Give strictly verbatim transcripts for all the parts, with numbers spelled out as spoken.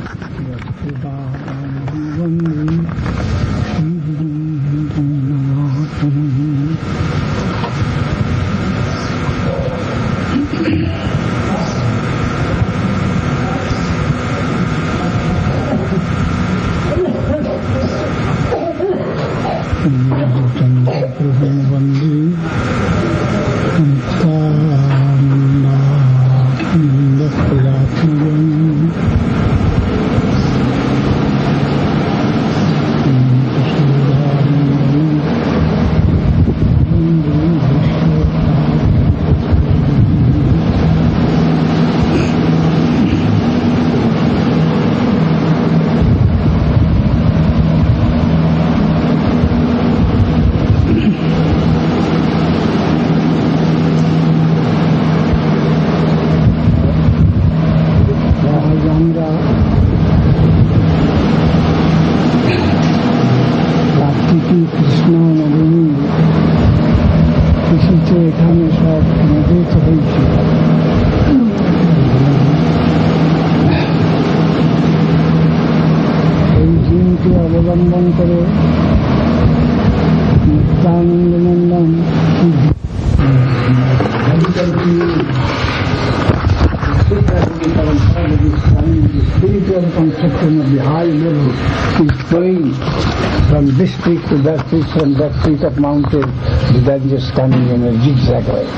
To that peak, from that peak of mountain, the Ganges coming in a zigzag way.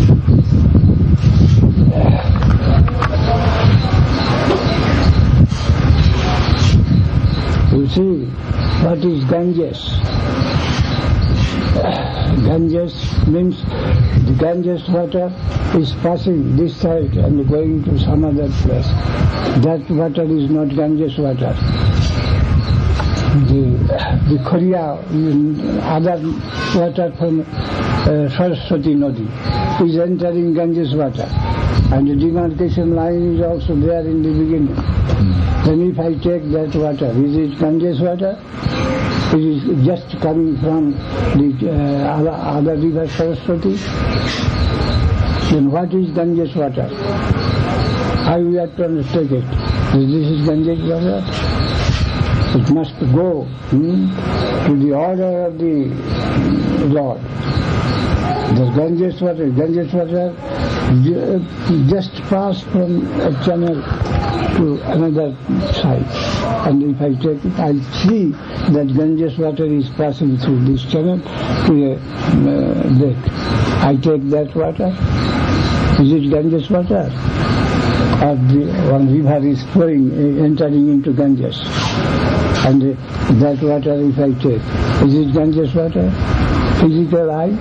You see, what is Ganges? Ganges means the Ganges water is passing this side and going to some other place. That water is not Ganges water. The, the Korea, other water from uh, Saraswati Nadi is entering Ganges water, and the demarcation line is also there in the beginning. Mm. Then if I take that water, is it Ganges water? It is just coming from the uh, other, other river Saraswati. Then what is Ganges water? How we have to understand it? This is Ganges water? It must go hmm, to the order of the Lord. The Ganges water, Ganges water just pass from a channel to another side. And if I take it, I see that Ganges water is passing through this channel to a uh, lake. I take that water. Is it Ganges water? Or the one river is flowing, entering into Ganges. And that water if I take, is it Ganges water? Physical eye?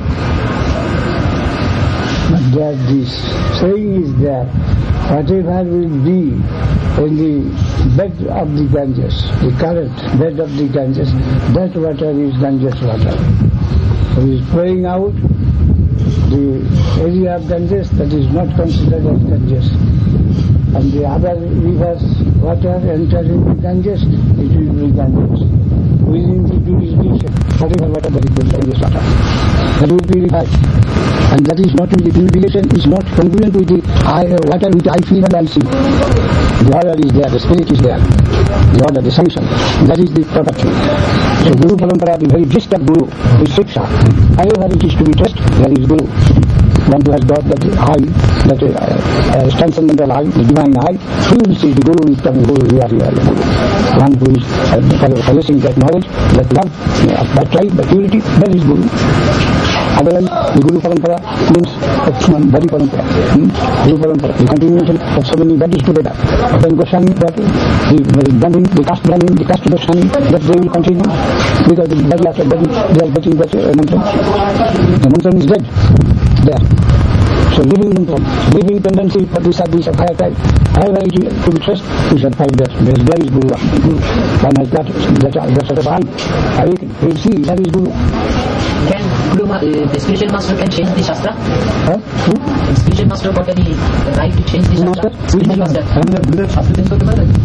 But there this saying is there, whatever will be in the bed of the Ganges, the current bed of the Ganges, that water is Ganges water. It is flowing out the area of Ganges that is not considered as Ganges. And the other rivers, water entering the Ganges, it will be Ganges. Within the jurisdiction, whatever water that is the Ganges water, that will be revived. And that is not in the purification, is not congruent with the I, uh, water which I feel and I see. The order is there, the spirit is there, the order, the sanction. That is the property. So Guru Parampara, the very gist of Guru, is Shiksha. However it is to be taught, there is Guru. One who has got that eye, that uh, uh, transcendental eye, the divine eye, he will see the Guru is coming, Guru, we are here. One who is uh, possessing that knowledge, that love, uh, that tribe, that unity, that is Guru. Otherwise, the Guru Parampara means Lakshman, Bhari Parampara. Hmm? Guru Parampara, the continuation of so many bodies together. Then Goswami, that the Brahmin, the caste Brahmin, the caste Goswami, that they will continue, because the body after body, they are getting that uh, mantra. The mantra is dead. There. So living mantra, living tendency for the sadhus of higher type. However it is to be trust, we shall find that there is, there is Guru. Guru. One has got that, that sort of eye. Awaken. We will see that is Guru. Can Guru, uh, the spiritual master can change the Shastra? Huh? Who? The spiritual master got any right to change the Shastra? Master? Spiritual master. I am the Buddha Shastra.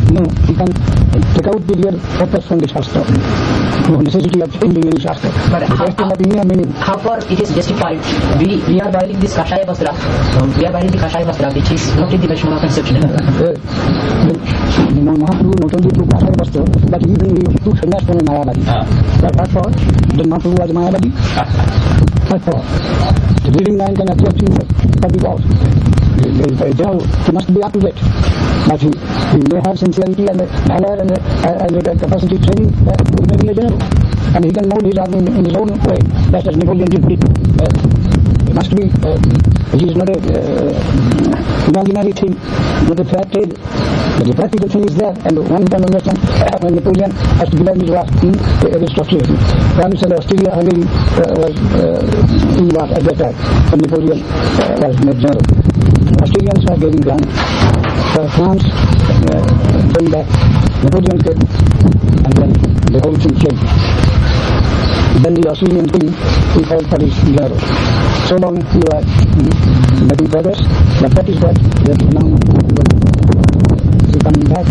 no, he can take out the real purpose from the Shastra. No necessity of changing any Shastra. But how, how, how far it is justified? We we are wearing this Kashaya Vastra. Um, we are wearing the Kashaya Vastra, which is not in the Vaishnava conception. Uh, Mahaprabhu not only took Kashaya Vastra, but even he took sannyas from a Mayavadi. Uh. But what for? Did Mahaprabhu was a Mayavadi? What for? The living man can accept him for the God. He must be up to date. But he, he may have sincerity and valor and, uh, and uh, capacity training, uh, he may be a general. And he can mold his army in, in his own way, just as Napoleon did. Uh, it must be, uh, it is not a uh, imaginary thing, not a fair tale. But the practical thing is there, and one can understand uh, when Napoleon has to give his war in a structure. France and Austria Hungary uh, was uh, in war at that time, when Napoleon uh, was made general. Australians were getting ground. For France, uh, going back, Napoleon came, and then the whole thing changed. Then the Australian king, he called for his general. So long he was mm, making progress, but that is what that now is coming back.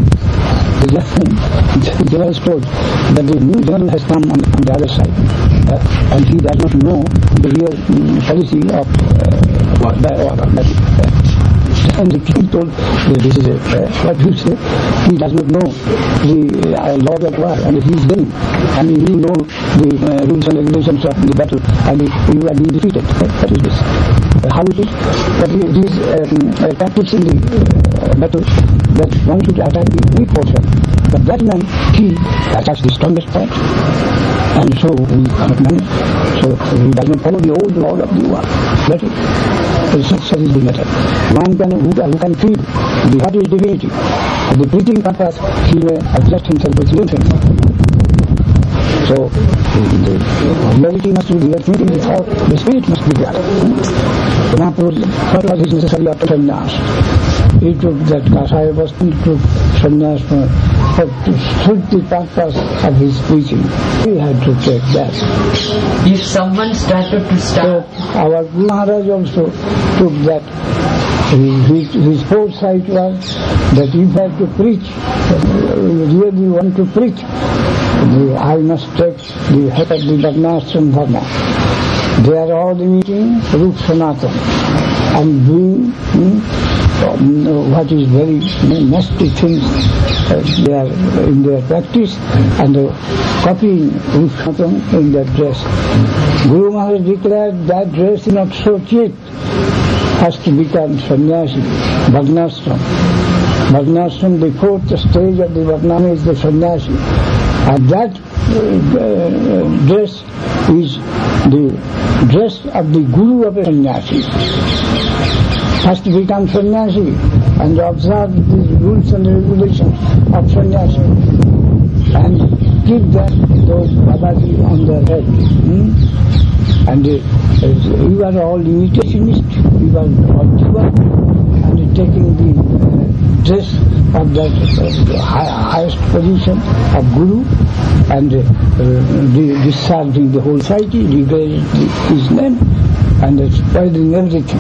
The general told that the new general has come on, on the other side, uh, and he does not know the real um, policy of uh, what that order. Uh, and the king told, uh, this is a, uh, what you say, he does not know the uh, law of war, and he is winning, and he knows the uh, rules and regulations of the battle, and you are being defeated. What is this? Uh, how it is? But it is um, uh, tactics in the uh, battle that one should attack the weak portion. But that man, he attacks the strongest point, and so he cannot manage. So he does not follow the old law of the war. That is, such is the matter. One can, who, who can feel the what is divinity, and the preaching purpose, he may adjust himself with anything. So the reality must be there, thinking the thought, the spirit must be there. The Mahaprabhu, what was his necessary after sannyas? He took that Kashaya Vastra, he took sannyas for, for to suit the purpose of his preaching. He had to take that. If someone started to start... So our Guru Maharaj also took that. His, his foresight was that if I have to preach, really want to preach, I must take the head of the Varnashram Dharma. They are all meeting Rup Sanatan and doing hmm, what is very nasty things uh, they are in their practice, and uh, copying Rup Sanatan in their dress. Guru Maharaj declared that dress is not so cheap. Has to become sannyasi, Varnashram. Varnashram, the fourth stage of the Varnama is the sannyasi. And that uh, dress is the dress of the Guru of a sannyasi. Has to become sannyasi and observe the rules and regulations of sannyasi. And keep that, those Babaji on their head. Hmm? And uh, you are all imitationist, you are all giver, and taking the uh, dress of that uh, high, highest position of Guru, and uh, discharging the whole society, degrading his name, and uh, spoiling everything.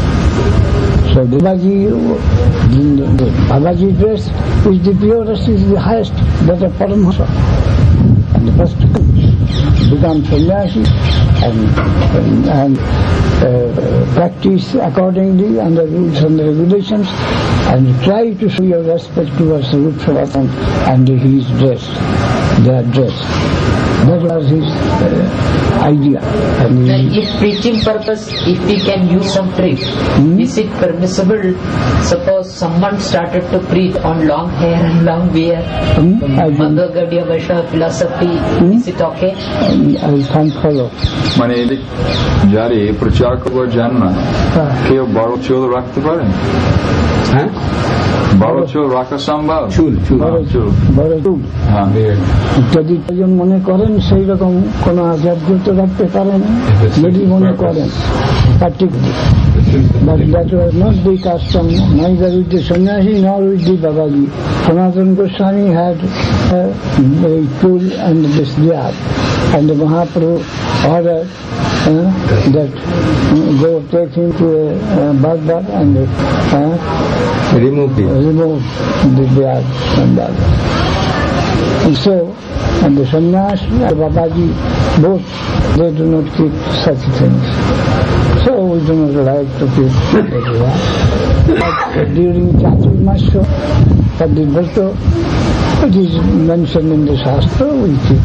So the Babaji, the, the Babaji dress is the purest, is the highest, that of Paramahansa. And the first become sannyasi and, and, and uh, practice accordingly under rules and regulations, and try to show your respect towards the Rup Sanatan and his dress, their dress. That was his uh, idea. And if preaching purpose, if we can use some trick, hmm? is it permissible? Suppose someone started to preach on long hair and long beard, hmm? Madhya Vaishnava philosophy, hmm? is it okay? I can't follow. মানে যারে প্রচার করবার জান না কেউ বড় চুল রাখতে পারেন? হ্যাঁ, বড় চুল রাখা সম্ভব? চুল চুল চুল বড় চুল হ্যাঁ, যদি একজন মনে করেন সেই রকম কোন আচার্য রাখতে পারেন, যদি মনে করেন particularly. But that was not the custom, neither with the sannyasi nor with the Babaji. Sanatana Goswami had uh, a tool and this beard. And the Mahaprabhu ordered uh, that uh, go take him to a uh, Bhagavad and uh, remove it. remove the beard from that. And so, and the sannyas and Babaji, both, they do not keep such things. So we do not like to keep that. But during Chaturmasya, for the Vrata, it is mentioned in the Shastra, we keep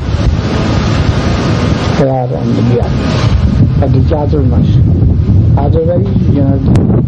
prayer and the beard for the Chaturmasya. Otherwise, you know,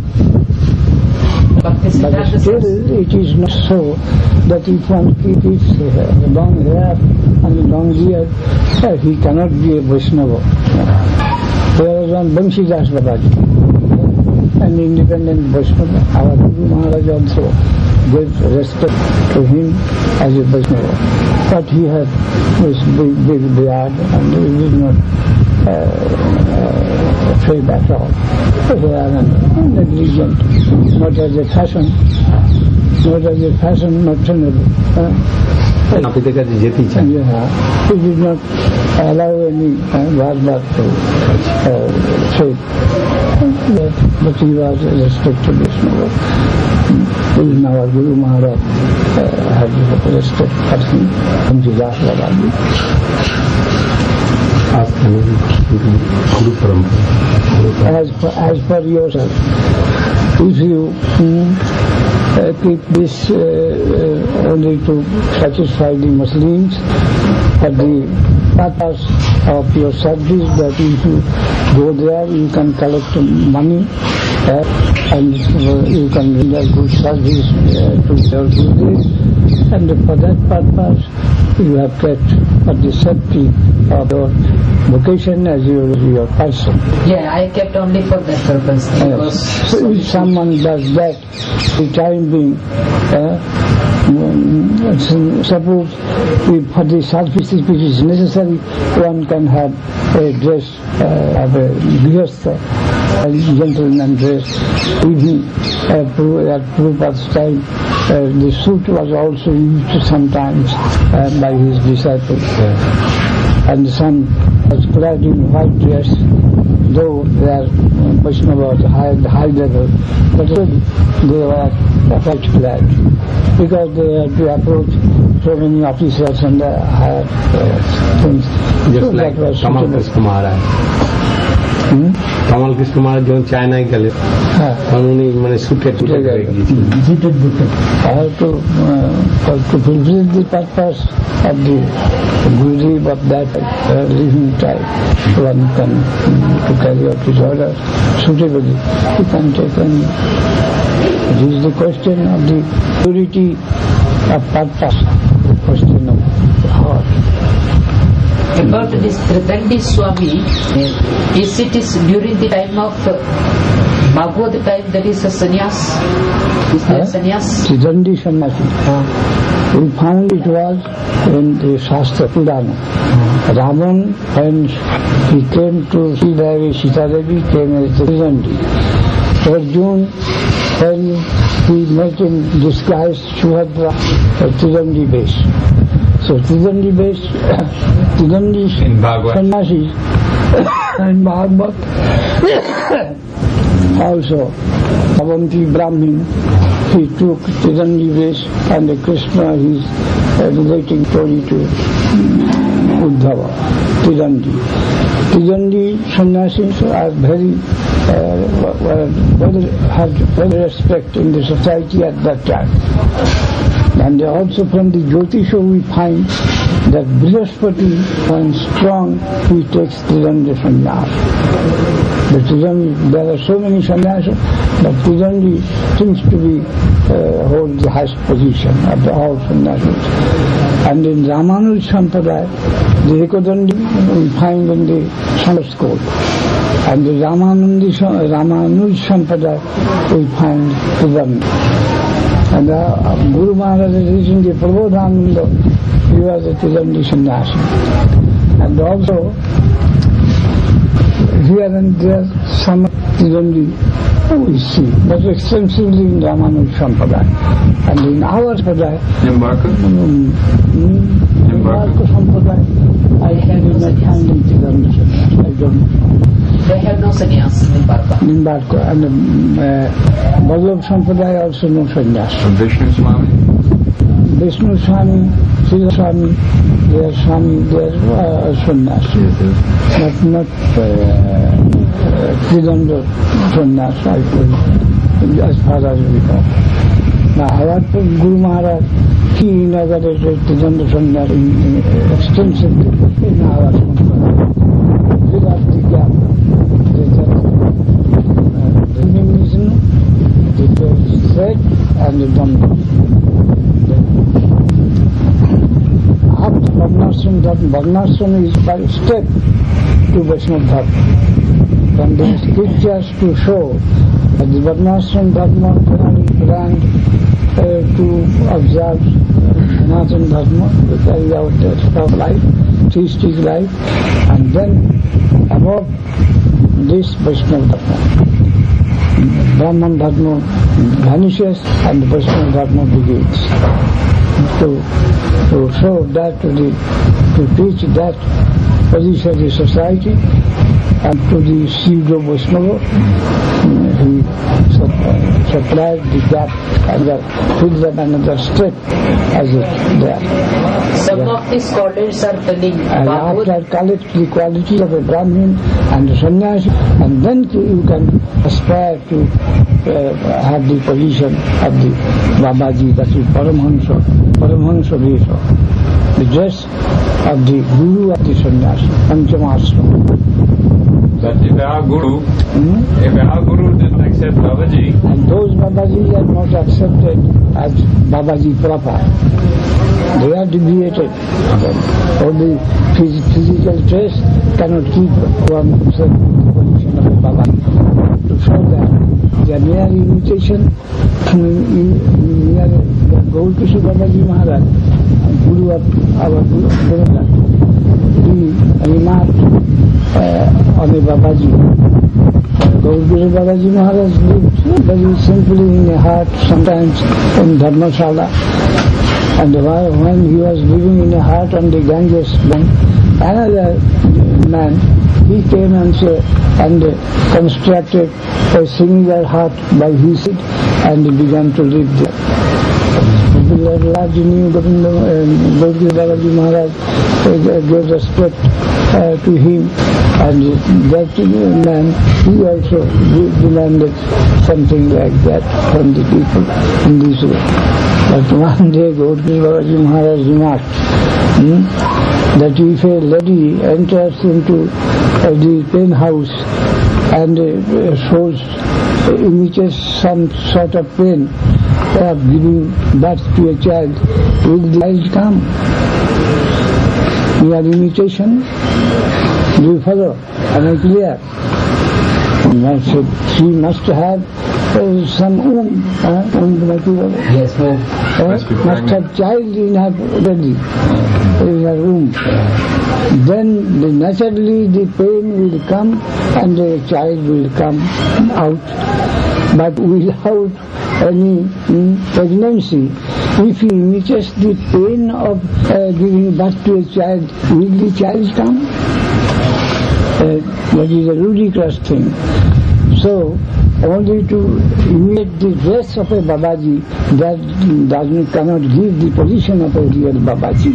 but still it is not so that if one keeps his uh, long hair and long beard, uh, he cannot be a Vaishnava. There was one Banshidas Babaji, an independent Vaishnava. Our Guru Maharaj also gave respect to him as a Vaishnava. But he had this big, big beard and he did not uh, uh, afraid at all. They are negligent, not as a fashion, not as a fashion, not tenable. Uh, yeah, he did not allow any uh, Bhagavad to uh, say that, but he was a respected Vaishnava. Even our Guru Maharaj uh, had respect for him, and Jidas Babaji. As per, as per yourself, if you mm, uh, keep this uh, uh, only to satisfy the Muslims, for the purpose of your service, that if you go there, you can collect money uh, and uh, you can render good service uh, to your Gurus, and for that purpose you have kept for the safety of your vocation as your, your person. Yeah, I kept only for that purpose. Yes. So if someone does that, the time being, uh, suppose if for the service which is necessary, one can have a dress uh, of a grihastha, a gentleman dress. Even uh, at Prabhupada's time, uh, the suit was also used sometimes uh, by his disciples. Yeah. And some was clad in white dress, though they are Vaishnava at high, high level, but they were white clad, because they had to approach so many officers and uh, higher uh, things. Just so like Kamal Krishna Maharaj. Kamal Krishna Maharaj जो China ही गले, उन्होंने मैंने सूटे टूटे गए I have to, uh, to fulfill the purpose of the Gurudev of that uh, living type. One can um, to carry out his order suitably. He can take any. This is the question of the purity of purpose, the question of the heart. About this Tridandi Swami, is it is during the time of uh, Bhagavad time, that is a sannyas? Is there uh, sannyas? Tridandi Sannyasi. Uh. We found it was in the Shastra Purana. Uh. Ravan, when he came to see Devi, Sita Devi came as Tridandi. Arjun, when he met in disguise Shuhadra, Tridandi base. So Tridandi base, Tridandi Sannyasi and Bhagavad also, Avanti Brahmin, he took Tridandi base, and the Krishna is uh, relating story to Uddhava, Tridandi. Tridandi Sannyasis are very, uh, very, had very respect in the society at that time. And also from the Jyotisha we find that Brihaspati, when strong, he takes Tridandi sannyas. The Tridandi, there are so many sannyasas, but Tridandi seems to be uh, hold the highest position of the all sannyasis. And in Ramanuj Sampradaya, the Ekadandi we find in the Sanskrit school. And the Ramanuj Sampradaya we find Tridandi. And uh, Guru Maharaj is reaching the Prabodhananda, he was a Tridandi sannyasi. And also, here and there, some Tridandi we see, but extensively in Ramanuja Sampradaya. And in our Sampradaya, Nimbarka? Um, Nimbarka Sampradaya, I have not found anything on the sannyas. I don't know. They have no sannyas, Nimbarka. Nimbarka. And um, uh, Vallabh Sampradaya also no sannyas. And Vishnu Swami? Vishnu Swami, Srila Swami, they are Swami, they are uh, sannyas. Yes, yes. Not, not Tridanda uh, sannyas, I suppose, as far as we know. Now, our Guru Maharaj, he inaugurated Tridanda sannyas extensively in our Sampradaya. Without the gap, they just the reason, the thread and the dumbbell. After Varnashram Dharma, Varnashram is by step to Vaishnava Dharma. From the scriptures to show that the Varnashram Dharma cannot be planned uh, to observe Sanatana Dharma, to carry out that sort of life, theistic life, and then above this Vaishnava Dharma. Brahman Dharma vanishes and Vaishnava Dharma begins. To, to show that to the, to teach that position of the society and to the pseudo Vaishnava, he supplied the gap and uh, filled them another step as it there. Some yeah. of the scholars are telling and after collect the qualities of a Brahmin and a sannyasi, and then you can aspire to uh, have the position of the Babaji, that is Paramahansa, Paramahansa Vesha, the dress of the Guru of the sannyasi, Panchamasra. But if our Guru, hmm? if our Guru didn't accept Babaji, and those Babajis are not accepted as Babaji proper, they are deviated. Only phys- physical trace cannot keep one self in the position of a Babaji. To show that they are mere imitation, mere Gaur Kishore Babaji Maharaj, Guru of our Guru, he remarked uh, on the Babaji. Gaur Kishore Babaji Maharaj lived very simply in a hut, sometimes in Dharmashala. And when he was living in a hut on the Ganges bank, another man, he came and, uh, and uh, constructed a similar hut by his seat, and he began to live there. The large new Gaur Kishore Babaji Maharaj uh, gave respect uh, to him, and that man, he also demanded something like that from the people in this way. But one day Gaur Kishore Babaji Maharaj remarked hmm, that if a lady enters into uh, the pen house and uh, shows uh, images some sort of pain of giving birth to a child, will the child come? Mere imitation? Do you follow? Am I clear? She must have uh, some womb. Uh, yes, well, uh, must have child in her belly, in her womb. Then the, naturally the pain will come and the child will come out. But without any mm, pregnancy, if he images the pain of uh, giving birth to a child, will the child come? Uh, that is a ludicrous thing. So, only to imitate the dress of a Babaji, that doesn't, cannot give the position of a real Babaji.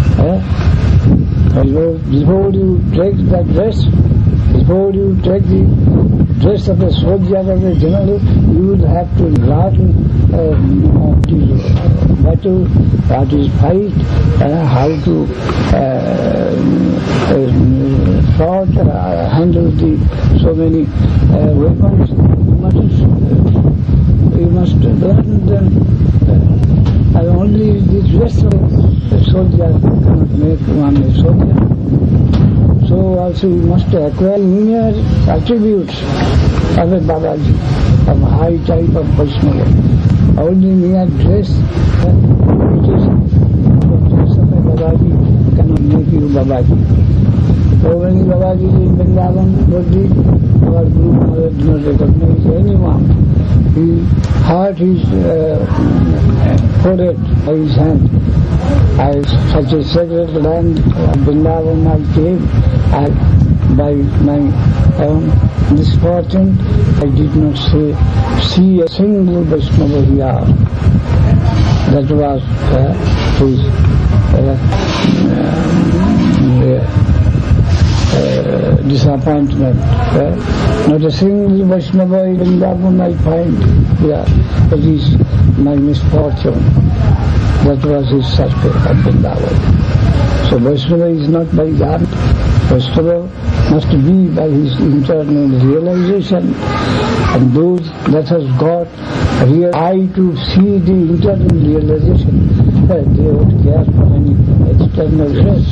Uh, before you take that dress, before you take the dress of a soldier or a general, you will have to learn uh, what is battle, what is fight, uh, how to uh, uh, fought, uh, handle the so many uh, weapons. You must, uh, you must learn them. Uh, and only the dress of a soldier cannot make one a soldier. So also you must acquire inner attributes of a Babaji, of a high type of Vaishnava. Only mere dress, uh, it is the dress of a Babaji cannot make you Babaji. So many Babajis in Vrindavan, what did our Guru Maharaj did not recognize anyone. He hurt his uh, forehead by his hand. I, such a sacred land, uh, Vrindavan I came, I, by my own misfortune, I did not say, see a single Vaishnava here. That was uh, his uh, uh, uh, disappointment. Uh, not a single Vaishnava in Vrindavan I find here. That is my misfortune. That was his circle at Vrindavan. So Vaishnava is not by that. Vaishnava must be by his internal realization. And those that has got real eye to see the internal realization, uh, they don't care for any external dress.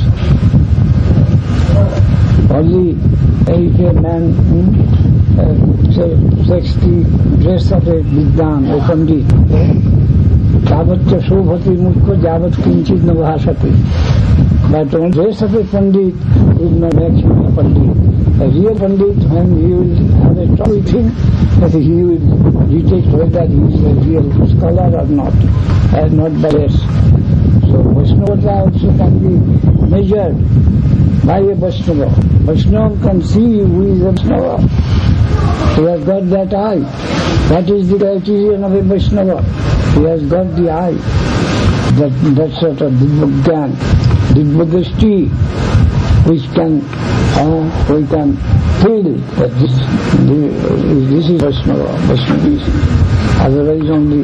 Only if a man hmm, uh, say, takes the dress of a Vidyan, a Pandit, Javat Shobhati Mukha Javat Kinchit Navahasati. But on dress of a Pandit will not make him a Pandit. A real Pandit, when he will have a talk with him, that he will detect whether he is a real scholar or not, and not by dress. So Vaishnava also can be measured by a Vaishnava. Vaishnava can see who is a Vaishnava. He has got that eye. That is the criterion of a Vaishnava. He has got the eye. That, that sort of Divyagyan, Divyadrishti, which can, uh, we can feel that this, this is Vaishnava, Vaishnavism. Otherwise only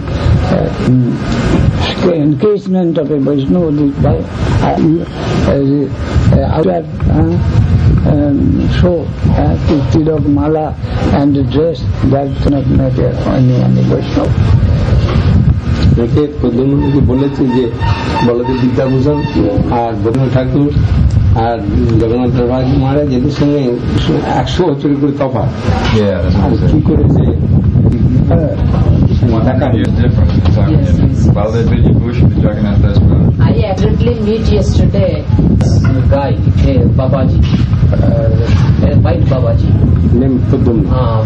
uh, encasement of a Vaishnava by uh, uh, outer uh, um, show, uh, tilak, mala and the dress, that cannot matter only any Vaishnava. একে প্রধানমন্ত্রী বলেছে যে বলদেব বিদ্যাভূষণ আর রবীন্দ্রনাথ ঠাকুর আর জগন্নাথ মহারাজ এদের সঙ্গে একশো বছরের করে তফাৎ আর কি করেছে I accidentally meet yesterday a guy, a Babaji, uh, a white Babaji. Name Pudum. Ah,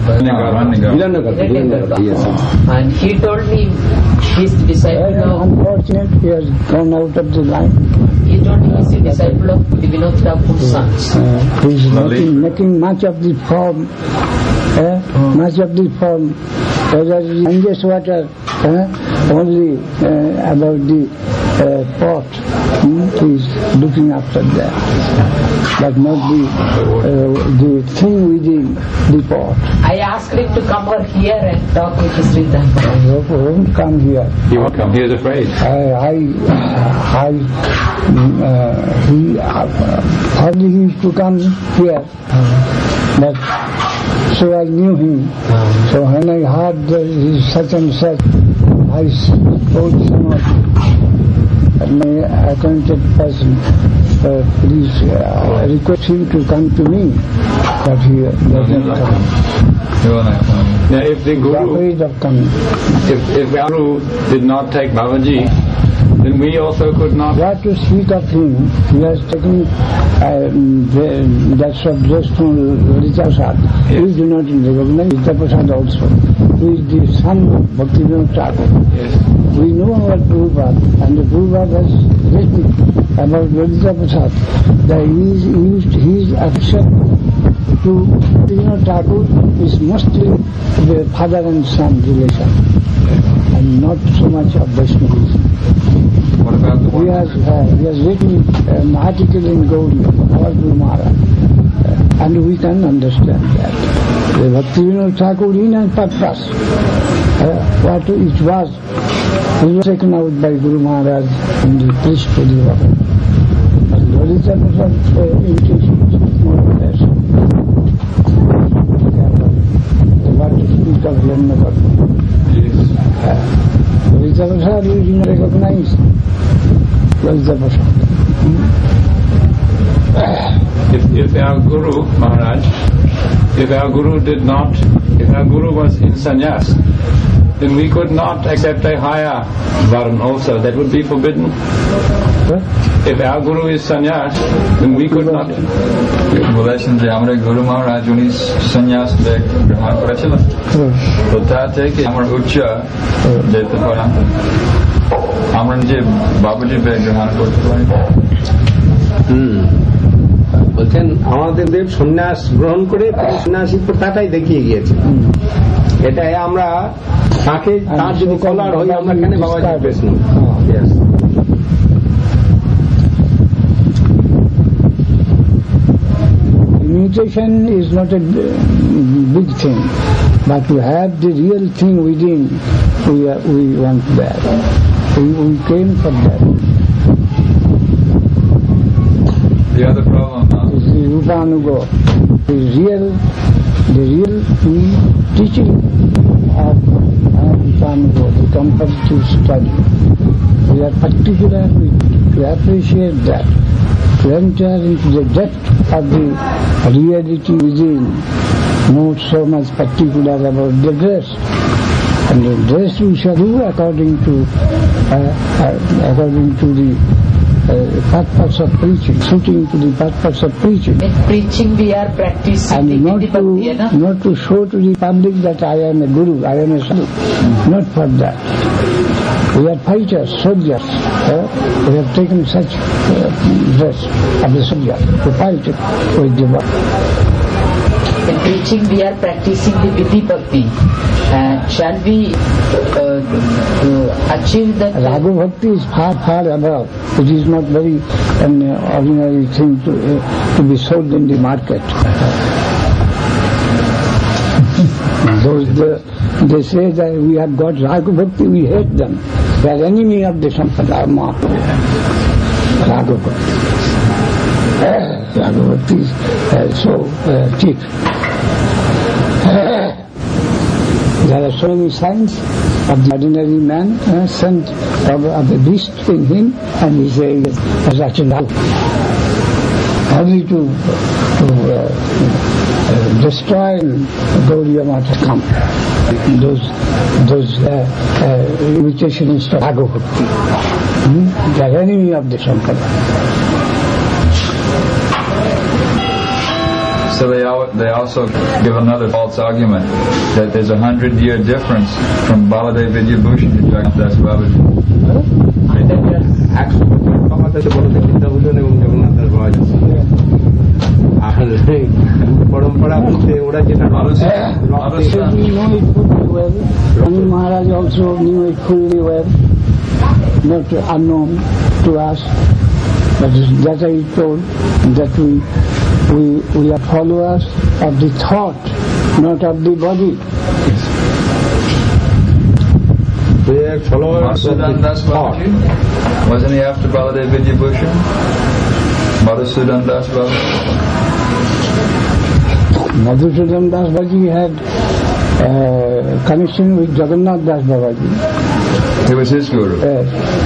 yes. And he told me he's the disciple of. Unfortunate, he has gone out of the line. He told me he's the disciple of Vinod Thakur's sons. Uh, he's making, making much of the form, uh, much of the form. Whether the Ganges water, uh, only uh, about the uh, pot, hmm, he's looking after that, but not the uh, the thing within the pot. I asked him to come over here and talk with the Sri Thakur. He won't come here. He won't come. He is afraid. I, I, I uh, he uh, hardly he used to come here, but. So I knew him. So when I heard that he is such and such, I told someone, my acquainted person, uh, please uh, request him to come to me. But he doesn't come. Now, if the Guru, afraid of coming. If, if Guru did not take Babaji, then we also could not. What to speak of him? He has taken uh, the, that subject from Lalita Prasad. Yes. We do not recognize Lalita Prasad also. He is the son of Bhaktivinoda Thakur. Yes. We know about Prabhupada, and the Prabhupada has written about Lalita Prasad that he is used his affection to Bhaktivinoda Thakur is mostly the father and son relation, and not so much of Vaishnavism. What about the one? He has, uh, he has written an article in Gaudi, our Guru Maharaj, uh, and we can understand that. The Bhaktivinoda Thakur in and purpose, uh, what it was, it was taken out by Guru Maharaj in the priesthood level. But Lalita Prasad uh, invitation is more or less. What to speak of Yamnagar. Yes. Lalita Prasad we do not recognize. Lalita Prasad. If, if our Guru Maharaj, if our Guru did not, if our Guru was in sannyas, then we could not accept a higher varna also. That would be forbidden. What? If our guru is sannyas, then we could not. বলেছেন যে আমরা গুরু মহারাজ উনি সন্ন্যাস গ্রহণ করেছিলেন, তো তা থেকে আমার উচ্চ যেতে পারা আমরা যে বাবুজি বেগ গ্রহণ করতে পারি। হম বলছেন আমাদের দেব সন্ন্যাস গ্রহণ করে সন্ন্যাসী প্রথাটাই দেখিয়ে গিয়েছে। এটাই আমরা তাকে তার যদি কলার হই আমরা কেন বাবাজি প্রশ্ন। Imitation is not a big thing, but to have the real thing within, we are, we want that. We, we came for that. The other problem uh, is the Rupanuga, the real, the real teaching of Rupanuga, the comparative study. We are particular to appreciate that, to enter into the depth of the reality within, not so much particular about the dress. And the dress we shall do according to uh, uh, according to the uh, purpose of preaching, suiting to the purpose of preaching. In preaching we are practicing and not the to, bhakti, not to show to the public that I am a guru, I am a sadhu. Not for that. We are fighters, soldiers. Uh, we have taken such uh, dress of the soldier to fight with the world. In preaching we are practicing the vidhi bhakti. Uh, shall we uh, uh, achieve that? Raghu Bhakti is far, far above. It is not very an uh, ordinary thing to, uh, to be sold in the market. Those the, they say that we have got Raghu Bhakti, we hate them. They are enemy of the Sampradaya. Raghu Bhakti. Uh, Raghu Bhakti is uh, so uh, cheap. There are so many signs of the ordinary man, uh, scent of, of the beast in him, and he says, Rachinal. Only to, to uh, uh, destroy Gauriya Mata come. Those, those uh, uh, imitationists of Raghu Bhakti. Hmm? They are enemy of the Sampradaya. So they al- they also give another false argument that there's a hundred year difference from Baladev Vidyabhushan to Jagannath Babaji. একশো বছর ক্ষমতা আছে বলদেব বিদ্যাভূষণ এবং জগন্নাথ দাস বাবাজি। আর পরম্পরা বলতে ওরা যেটা Rani Maharaj also knew it fully well, not unknown to us, but that I told that we we we are followers of the thought, not of the body. We are followers Madhusudan of the Das thought. Babaji? Wasn't he after Baladev Vidyabhushan? Madhusudan Das Babaji? Madhusudan Das Babaji had uh, connection with Jagannath Das Babaji. He was his guru. Yes.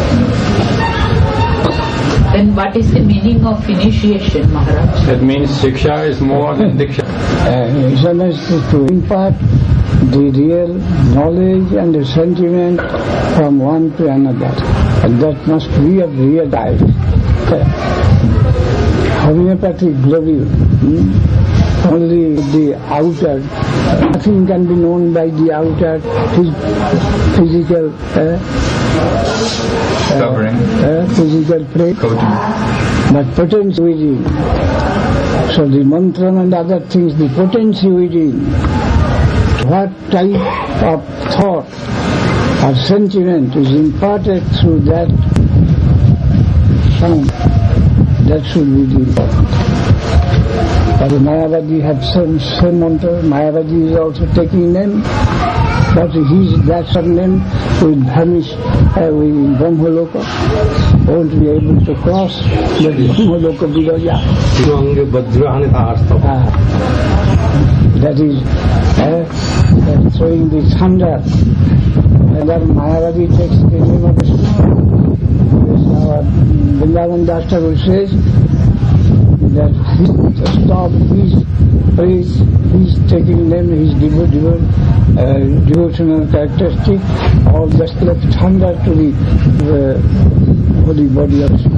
Then what is the meaning of initiation, Maharaj? That means Siksha is more than Diksha. Uh, Islam is to impart the real knowledge and the sentiment from one to another, and that must be of real life. Uh, homeopathic glory, hmm? only the outer, uh, nothing can be known by the outer phys- physical uh, Covering. uh, uh, physical plate, Coating. but potency within. So the mantra and other things, the potency within, what type of thought or sentiment is imparted through that sound, that should be the important. But the Mayavadi have some same mantra. Mayavadi is also taking name, but his that surname will vanish uh, in Brahmaloka. Won't be able to cross the Brahmaloka Vidya. অঙ্গে বজ্রহানে তাহার স্তব। Uh, that is uh, uh, throwing the thunder. And then Mayavadi takes the name of Vishnu. Our Vrindavan Das Thakur says that he stop his praise, he's taking name, his devote, devote, uh, devotional characteristic, or just left thunder to the uh, holy body of Krishna.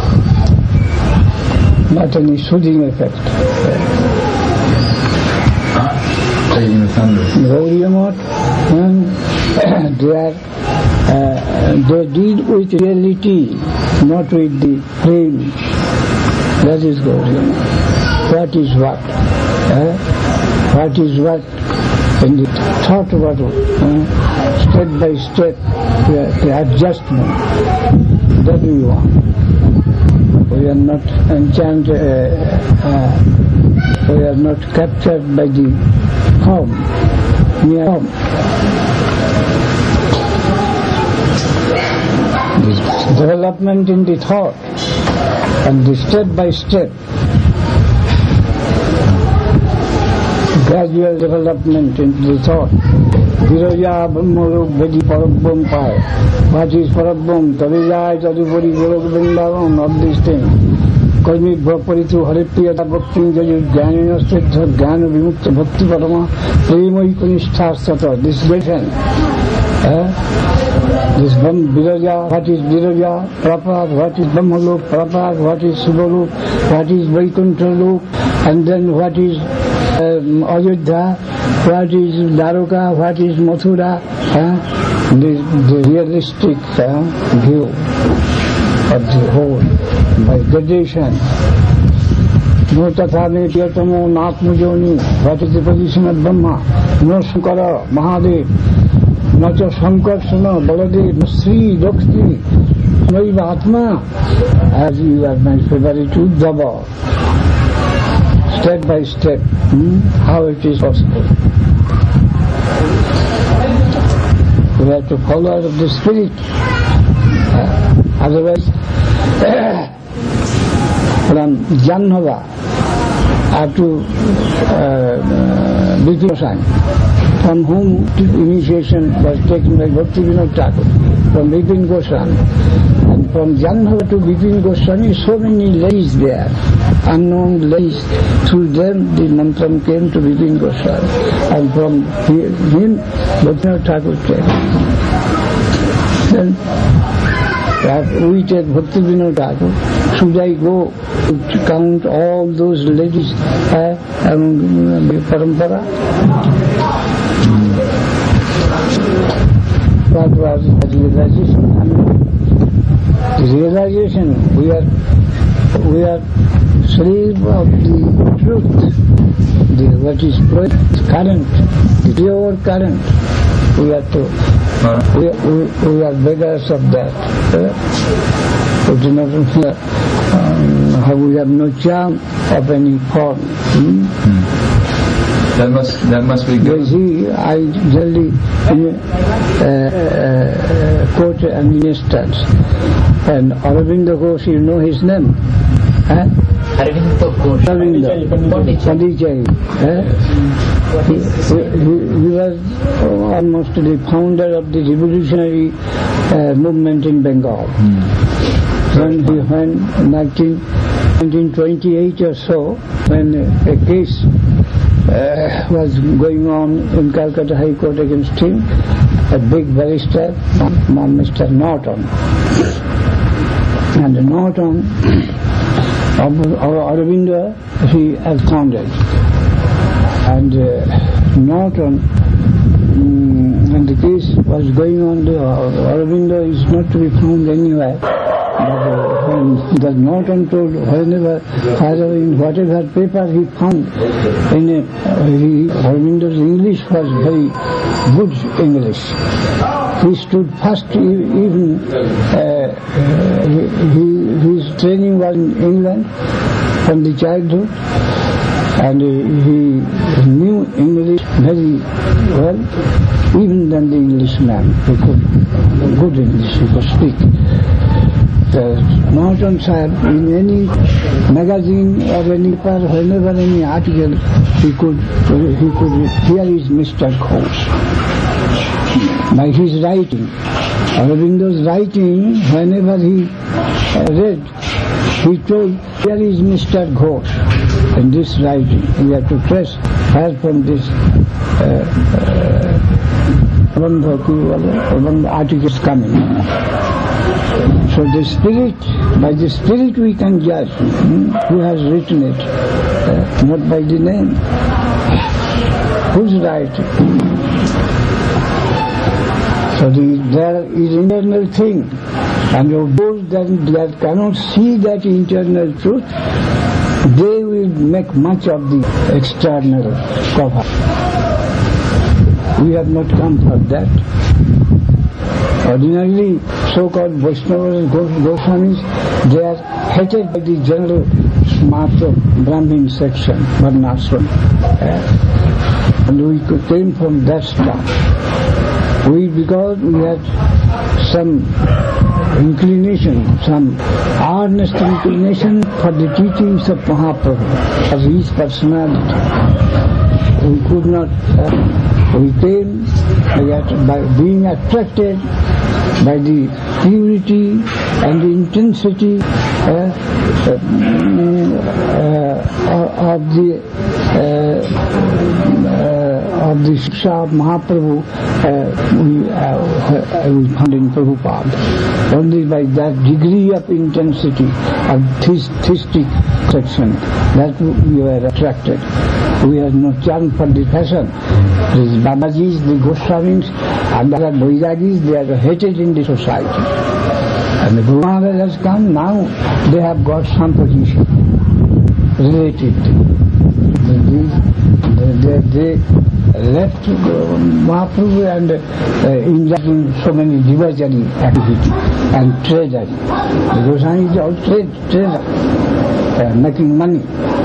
Not any soothing effect. Taking the thunder. Gaudiya Math, they are Uh, they deal with reality, not with the frame. That is Gaudiya Math. What is what? Uh, what is what? In the thought bottle, uh, step by step, the, the adjustment. That we want. We are not enchanted, uh, uh, we are not captured by the form, mere form. The development in the thought and the step by step gradual development in the thought. Viraja Brahmalok Vedi Parabham Pai. What is Parabham? Tavijai Tadupari Golok Vrindavan, all these things. Karmik Bhaparitu Haripriyata Bhakti Jaju Jnanina Stedha Jnana Vimukta Bhakti Parama Prema Ikonishthar Sata. This vision. This Viraja, what is Viraja, Prabhat, what is Brahmalok, Prabhat, what is Sivalok, what is Vaikuntha Lok, and then what is um, Ayodhya, what is Dwaraka, what is Mathura, uh, the, the realistic uh, view of the whole by gradation. No Tathane Tiyatamo Natmajoni, what is the position of Brahma, no Shankara, Mahadev, not a Shankarsana, Baladev, Sri, Lakshmi, Naiva Atma, as you are my favorite Uddhava. Step by step, hmm, how it is possible. We have to follow out of the spirit. Uh, otherwise, from Janhava up to Bhikti Goswami, from whom initiation was taken by Bhakti Vinod Thakur, from Bipin Goswami. And from Janhava to Bipin Goswami, so many lays there, unknown lays. Through them the mantram came to Bipin Goswami. And from him, Bhakti Vinod Thakur came. Then we take Bhakti Vinod Thakur. Should I go to count all those ladies uh, among the parampara? What was the realization? I mean, the realization, we are, we are slave of the truth, the what is current, the pure current. We are to, we, we, we are beggars of that. Uh, we do not um, have, we have no charm of any form. Hmm? Hmm. That must that must be good. You see, I generally uh, uh, quote an instance, and Aurobindo Ghosh, you know his name? Huh? Aurobindo Ghosh. Aurobindo Pondicherry. He, he, he was almost the founder of the revolutionary uh, movement in Bengal. Hmm. When he when nineteen twenty-eight or so, when a case Uh, was going on in Calcutta High Court against him, a big barrister, Mister Norton. And Norton, Aurobindo, he has founded. And uh, Norton, um, when the case was going on, the Aurobindo is not to be found anywhere. But uh, when the Norton told, whenever, father, in whatever paper he found, in a, uh, he, Aurobindo's English was very good English. He stood first, even uh, uh, he, his training was in England from the childhood, and uh, he knew English very well, even than the Englishman. He could, good English, he could speak. Uh, Norton Sahib, in any magazine or any paper, whenever any article, he could he could hear his Mister Ghosh. By his writing, Aurobindo's writing, whenever he uh, read, he told, here is Mister Ghosh. in this writing. We have to trace help from this uh, uh, articles coming. So the spirit, by the spirit we can judge hmm, who has written it, uh, not by the name. Who's right? So the, there is internal thing, and of those that, that cannot see that internal truth, they will make much of the external cover. We have not come for that. Ordinarily, so-called Vaishnavas and Goswamis, they are hated by the general smart Brahmin section, Varnashram. Uh, and we came from that stuff. We, because we had some inclination, some earnest inclination for the teachings of Mahaprabhu as his personality. We could not, uh, we came by being attracted by the purity and the intensity uh, uh, uh, of the uh, uh, of the Shiksha of Mahaprabhu uh, we, uh, we found in Prabhupada. Only by that degree of intensity of theistic section that we were attracted. We had no chance for the fashion. The Babajis, the Goswamis, and the Vairagis, they are hated in the society. And the Guru Maharaj has come, now they have got some position, relatively. They, they, they left Mahaprabhu and uh, engaged in so many devotee activity and treasury. The Goswamis are all trade, trader, uh, making money.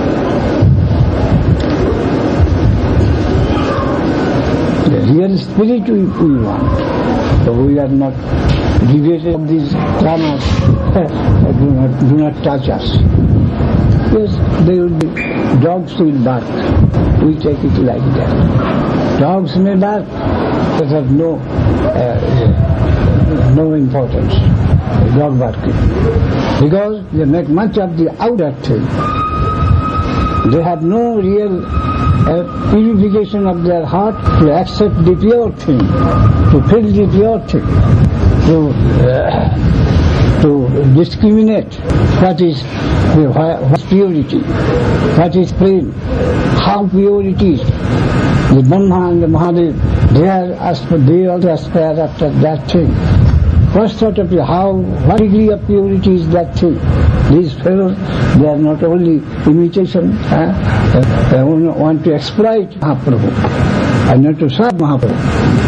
The real spirit we, we want. So we are not deviated from these dramas. do, not, do not touch us. Yes, they will be, dogs will bark. We take it like that. Dogs may bark, but have no, uh, no importance. Dog barking. Because they make much of the outer thing. They have no real uh, purification of their heart to accept the pure thing, to feel the pure thing, to uh, to discriminate what is what is purity, what is prem, how pure it is. The Brahma and the Mahadev, they are asp- they also aspire after that thing. First thought of how, what degree of purity is that thing. These fellows, they are not only imitation, eh? they want to exploit Mahaprabhu and not to serve Mahaprabhu.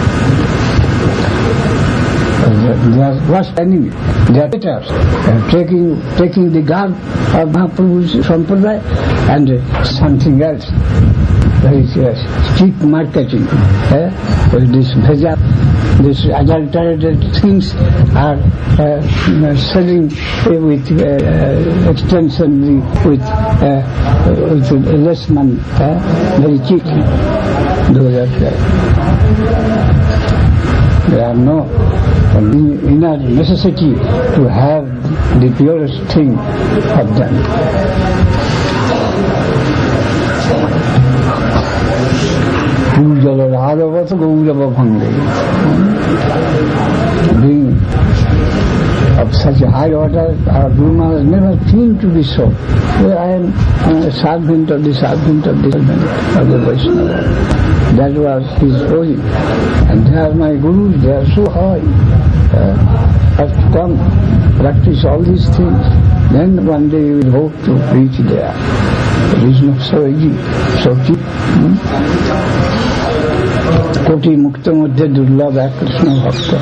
They are worst enemy. They are traitors, uh, taking taking the garb of Mahaprabhu's sampradaya and uh, something else. There is uh, cheap marketing. Uh, this bhaja, this adulterated things are uh, selling with uh, extensively with uh, with less money, uh, very cheaply. Those are uh, there are no inner necessity to have the purest thing of them. Being of such a high order, our Guru Maharaj never seemed to be so. Well, I am a servant of the servant of the servant of the Vaishnava. That was his story. And they are my Gurus, they are so high. Uh, have to come, practice all these things. Then one day you will hope to reach there. It is not so easy, so cheap. Hmm? Koti mukta madhya durlabha Krishna bhakta.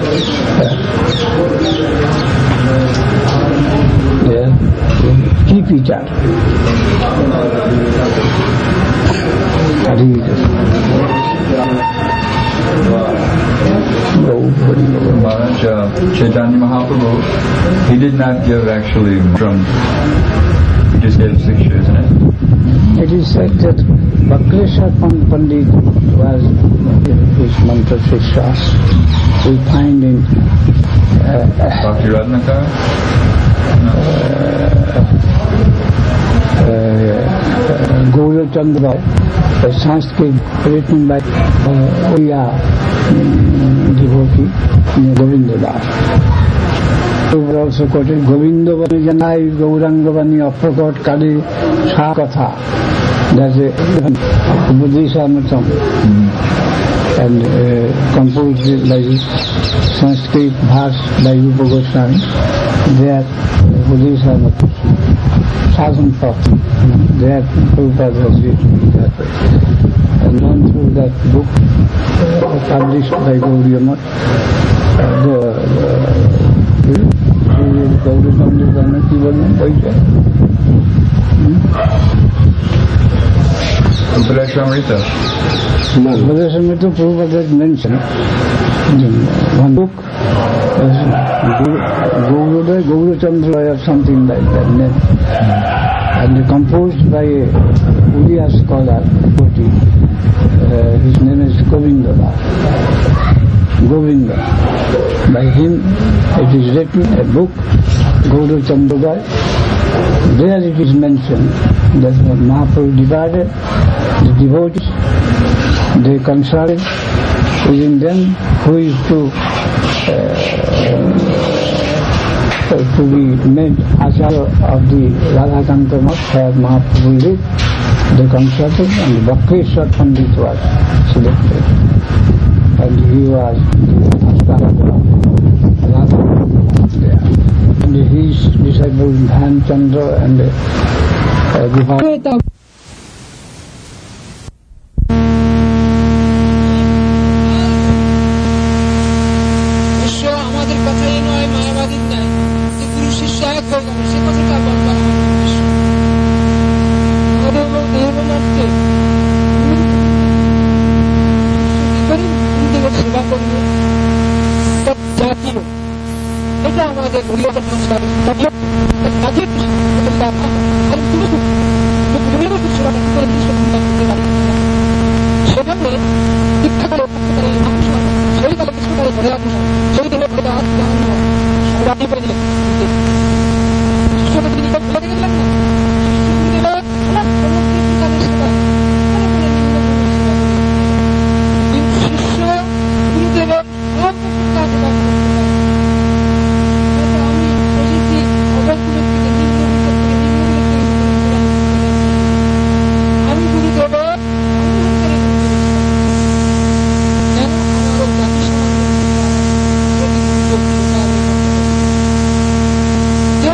Yeah. Keep it up. Maharaj, uh, Chaitanya Mahaprabhu, he did not give actually from, he just gave six years, isn't it? It is said that Bakreshwar Pandit was his mantra Shishas. We find in uh, Bhakti Ratnakar? No. Uh, uh, uh, Gaura Chandra, a Sanskrit written by uh, Oya um, devotee, Govinda Das. We were also quoted Govinda Vani Janai Gauranga Vani Aprakat Kali Sakatha. That's a Buddhisamatam. And uh, composed by Sanskrit verse by Rupa Goswami. There, Buddhisamatam. Thousand Prabhu. There, Prabhupada has written that way. And gone through that book, uh, published by Gauriya Math, uh, the, the Gauriya Chandra কি বললেন ওইটা Upadeshamrita. No, Upadeshamrita Prabhupada mentioned one book, Gaura Gaura Chandra or something like that name, and composed by a Uriya scholar, uh, his name is Govinda Das. Govinda. By him it is written a book, Gaura Chandra. There it is mentioned that when Mahaprabhu departed, the devotees, they consulted within them who is to uh, to be made Acharya of the Radhakanta Math where Mahaprabhu lived. They consulted and Bhakeshwar Pandit was selected. And he was Ashtavakra there. And his disciples Dhan Chandra and uh, Gopal.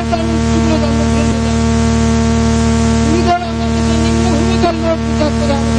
Gracias.